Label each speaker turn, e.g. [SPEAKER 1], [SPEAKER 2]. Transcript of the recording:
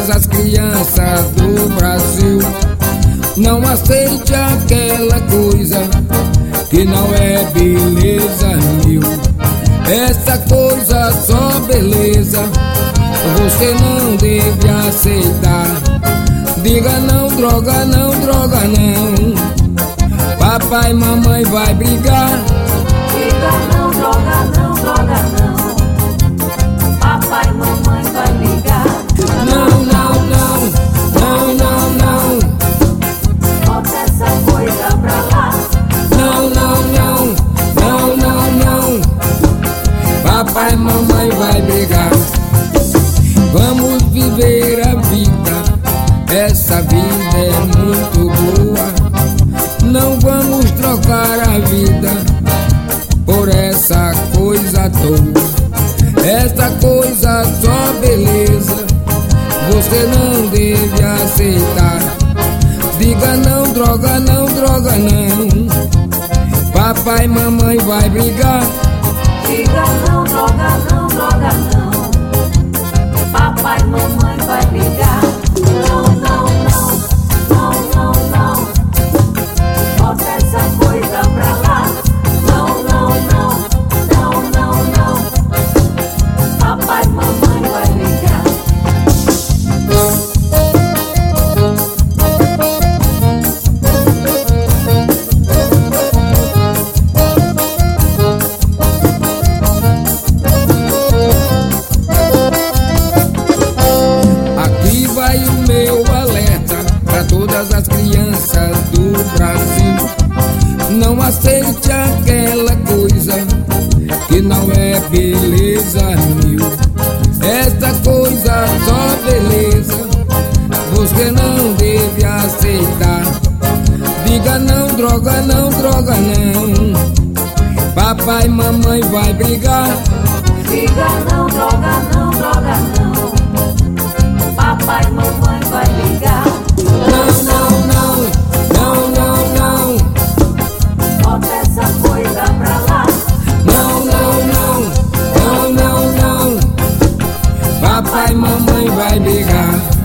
[SPEAKER 1] todas as crianças do Brasil. Não aceite aquela coisa que não é beleza mil. Essa coisa só beleza você não deve aceitar. Diga não, droga não, droga não. Papai e mamãe vai brigar.
[SPEAKER 2] Diga não, droga não, droga não. Papai e mamãe vai brigar.
[SPEAKER 1] Não, não, não, não, não, não.
[SPEAKER 2] Bota essa coisa pra lá.
[SPEAKER 1] Não, não, não, não, não, não. Papai e mamãe vai brigar. Vamos viver a vida, essa vida é muito boa. Não vamos trocar a vida por essa coisa toda. Essa coisa só beleza você não deve aceitar. Diga não, droga não, droga não. Papai e mamãe vai brigar.
[SPEAKER 2] Diga não, droga não, droga não. Papai e mamãe vai brigar. Não, não, não, não, não, não. Bota essa coisa pra lá. Não, não, não, não, não, não. Papai e mamãe vai brigar.
[SPEAKER 1] Aqui vai o meu alerta para todas as crianças do Brasil. Não aceite aquela coisa que não é beleza mil. Essa coisa só beleza você não deve aceitar. Diga não, droga não, droga não. Papai e mamãe vai brigar.
[SPEAKER 2] Diga não, droga não, droga não. Papai e mamãe vai brigar.
[SPEAKER 1] Não, não, não, não, não, não.
[SPEAKER 2] Bota essa coisa pra lá.
[SPEAKER 1] Não, não, não, não, não, não. Papai e mamãe vai brigar.